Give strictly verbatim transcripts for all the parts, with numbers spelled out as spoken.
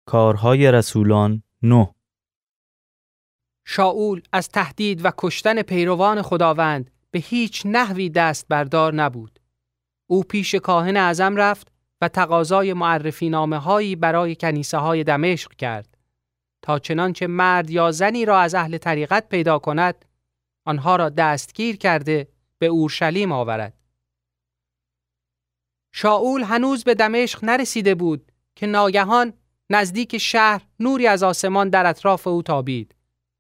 کارهای رسولان نه. شاول از تهدید و کشتن پیروان خداوند به هیچ نحوی دست بردار نبود. او پیش کاهن اعظم رفت و تقاضای معرفی نامه هایی برای کنیسه های دمشق کرد تا چنانچه مرد یا زنی را از اهل طریقت پیدا کند آنها را دستگیر کرده به اورشلیم آورد. شاول هنوز به دمشق نرسیده بود که ناگهان نزدیک شهر نوری از آسمان در اطراف او تابید.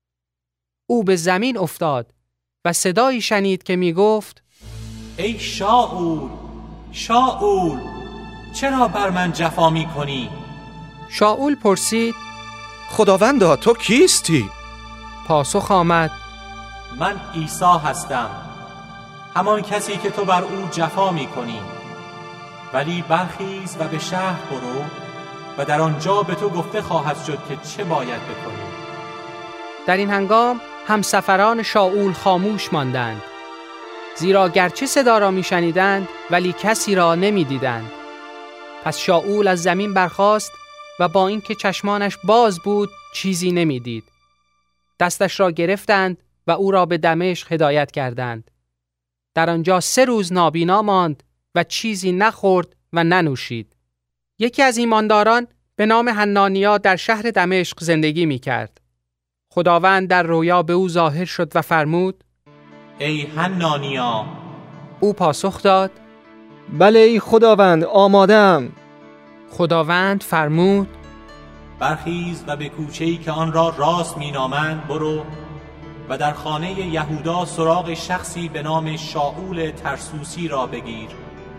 او به زمین افتاد و صدایی شنید که می گفت: ای شاول، شاول، چرا بر من جفا می کنی؟ شاول پرسید: خداوندا تو کیستی؟ پاسخ آمد: من عیسی هستم، همان کسی که تو بر او جفا می کنی. ولی برخیز و به شهر برو و در آنجا به تو گفته خواهد شد که چه باید بکنی. در این هنگام همسفران شاول خاموش ماندند، زیرا گرچه صدا را می شنیدند ولی کسی را نمی دیدند. پس شاول از زمین برخاست و با اینکه چشمانش باز بود چیزی نمی دید. دستش را گرفتند و او را به دمشق هدایت کردند. در آنجا سه روز نابینا ماند و چیزی نخورد و ننوشید. یکی از ایمانداران به نام حنانیا در شهر دمشق زندگی می کرد. خداوند در رویا به او ظاهر شد و فرمود: ای حنانیا. او پاسخ داد: بله ای خداوند، آماده‌ام. خداوند فرمود: برخیز و به کوچه‌ای که آن را راست می‌نامند برو و در خانه یهودا سراغ شخصی به نام شاول ترسوسی را بگیر.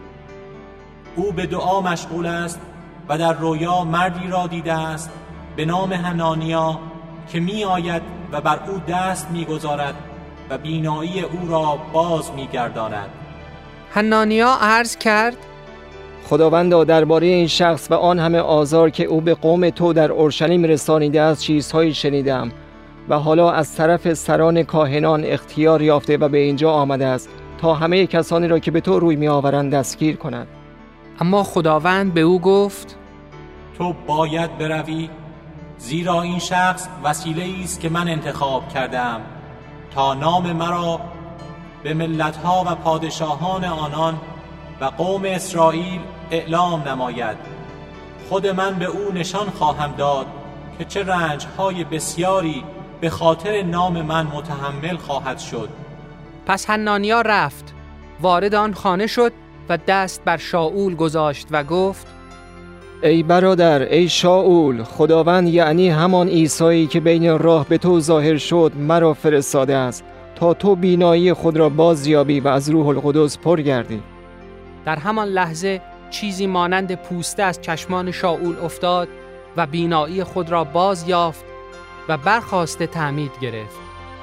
او به دعا مشغول است و در رویا مردی را دیده است به نام حنانیا که می آید و بر او دست می گذارد و بینایی او را باز می گرداند. حنانیا عرض کرد: خداوندا درباره این شخص و آن همه آزار که او به قوم تو در اورشلیم رسانیده است چیزهایی شنیدم و حالا از طرف سران کاهنان اختیار یافته و به اینجا آمده است تا همه کسانی را که به تو روی می آورند دستگیر کند. اما خداوند به او گفت: تو باید بروی، زیرا این شخص وسیله‌ای است که من انتخاب کردم تا نام مرا به ملت‌ها و پادشاهان آنان و قوم اسرائیل اعلام نماید. خود من به او نشان خواهم داد که چه رنج‌های بسیاری به خاطر نام من متحمل خواهد شد. پس حنانیا رفت، وارد آن خانه شد و دست بر شاول گذاشت و گفت: ای برادر، ای شاول، خداوند یعنی همان عیسایی که بین راه به تو ظاهر شد مرا فرستاده است تا تو بینایی خود را بازیابی و از روح القدس پر گردی. در همان لحظه چیزی مانند پوسته از چشمان شاول افتاد و بینایی خود را باز یافت و برخاسته تعمید گرفت.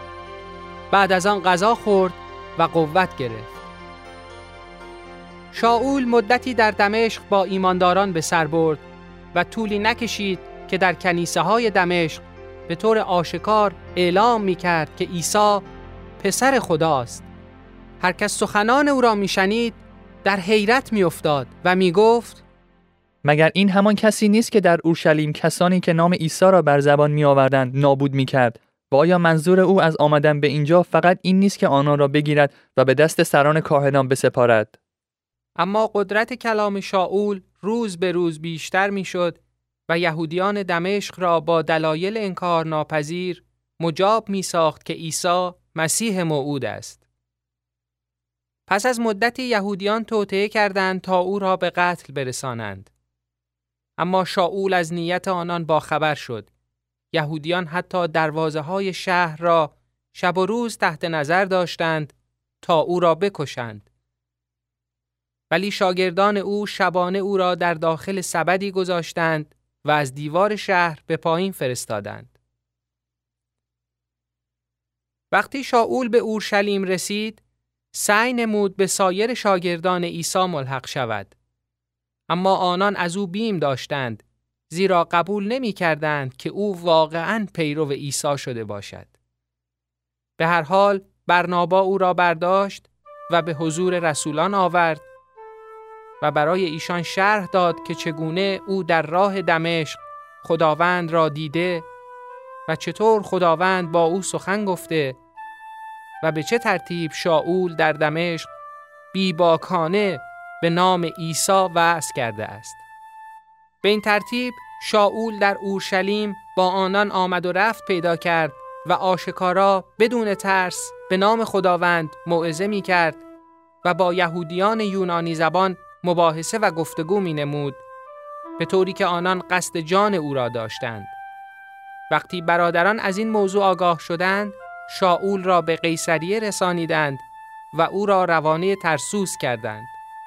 بعد از آن غذا خورد و قوت گرفت. شاول مدتی در دمشق با ایمانداران به سر برد و طولی نکشید که در کنیسه های دمشق به طور آشکار اعلام می کرد که عیسی پسر خداست. هر کس سخنان او را می شنید در حیرت می افتاد و می گفت: مگر این همان کسی نیست که در اورشلیم کسانی که نام عیسی را بر زبان می آوردند نابود می کرد؟ و آیا منظور او از آمدن به اینجا فقط این نیست که آنها را بگیرد و به دست سران کاهنان بسپارد؟ اما قدرت کلام شاول روز به روز بیشتر می شد و یهودیان دمشق را با دلایل انکار ناپذیر مجاب می ساخت که عیسی مسیح موعود است. پس از مدتی یهودیان توطئه کردند تا او را به قتل برسانند. اما شاول از نیت آنان باخبر شد. یهودیان حتی دروازه های شهر را شب و روز تحت نظر داشتند تا او را بکشند. ولی شاگردان او شبانه او را در داخل سبدی گذاشتند و از دیوار شهر به پایین فرستادند. وقتی شاول به اورشلیم رسید، سعی نمود به سایر شاگردان عیسی ملحق شود. اما آنان از او بیم داشتند، زیرا قبول نمی کردند که او واقعاً پیرو عیسی شده باشد. به هر حال برنابا او را برداشت و به حضور رسولان آورد و برای ایشان شرح داد که چگونه او در راه دمشق خداوند را دیده و چطور خداوند با او سخن گفته و به چه ترتیب شاول در دمشق بیباکانه به نام عیسی وعظ کرده است. به این ترتیب شاول در اورشلیم با آنان آمد و رفت پیدا کرد و آشکارا بدون ترس به نام خداوند موعظه می کرد و با یهودیان یونانی زبان مباحثه و گفتگو می نمود، به طوری که آنان قصد جان او را داشتند. وقتی برادران از این موضوع آگاه شدند، شاول را به قیصریه رسانیدند و او را روانه ترسوس کردند.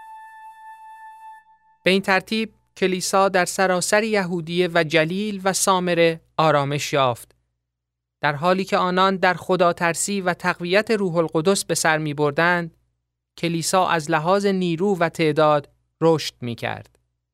به این ترتیب کلیسا در سراسر یهودیه و جلیل و سامره آرامش یافت، در حالی که آنان در خدا ترسی و تقویت روح القدس به سر می بردند. کلیسا از لحاظ نیرو و تعداد رشد می کرد.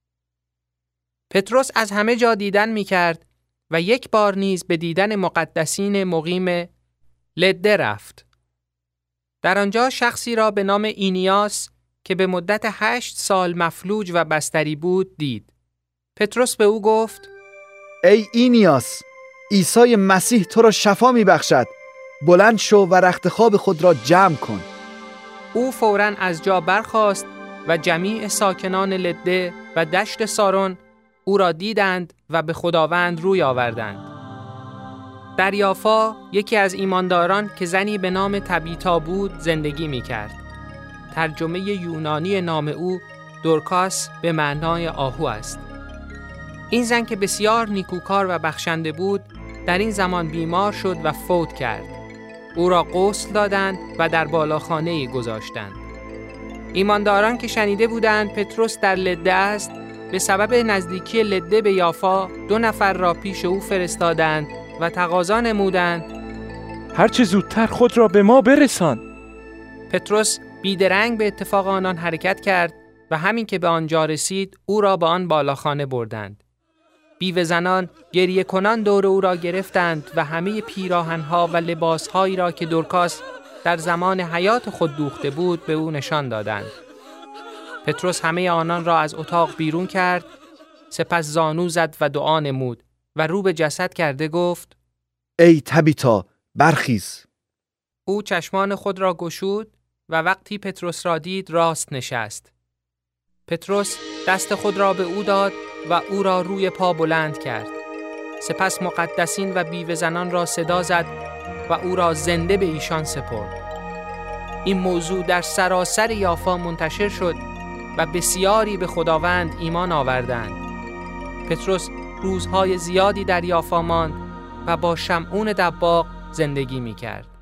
پتروس از همه جا دیدن می کرد و یک بار نیز به دیدن مقدسین مقیم لده رفت. در آنجا شخصی را به نام اینیاس که به مدت هشت سال مفلوج و بستری بود دید. پتروس به او گفت: ای اینیاس، عیسی مسیح تو را شفا می بخشد. بلند شو و رخت خواب خود را جمع کن. او فوراً از جا برخاست و جمیع ساکنان لده و دشت سارون او را دیدند و به خداوند روی آوردند. در یافا یکی از ایمانداران که زنی به نام تبیتا بود زندگی می کرد. ترجمه یونانی نام او دورکاس به معنای آهو است. این زن که بسیار نیکوکار و بخشنده بود در این زمان بیمار شد و فوت کرد. او را غسل دادند و در بالاخانه‌ای گذاشتند. ایمانداران که شنیده بودند پتروس در لده است، به سبب نزدیکی لده به یافا دو نفر را پیش او فرستادند و تقاضا نمودند: هر چه زودتر خود را به ما برسان. پتروس بیدرنگ به اتفاق آنان حرکت کرد و همین که به آنجا رسید او را به آن بالاخانه بردند. بیوه زنان گریه کنان دور او را گرفتند و همه پیراهنها و لباسهایی را که دورکاس در زمان حیات خود دوخته بود به او نشان دادند. پتروس همه آنان را از اتاق بیرون کرد، سپس زانو زد و دعا نمود و رو به جسد کرده گفت: ای تبیتا، برخیز. او چشمان خود را گشود و وقتی پتروس را دید راست نشست. پتروس دست خود را به او داد و او را روی پا بلند کرد. سپس مقدسین و بیوه زنان را صدا زد و او را زنده به ایشان سپرد. این موضوع در سراسر یافا منتشر شد و بسیاری به خداوند ایمان آوردند. پتروس روزهای زیادی در یافا ماند و با شمعون دباغ زندگی می کرد.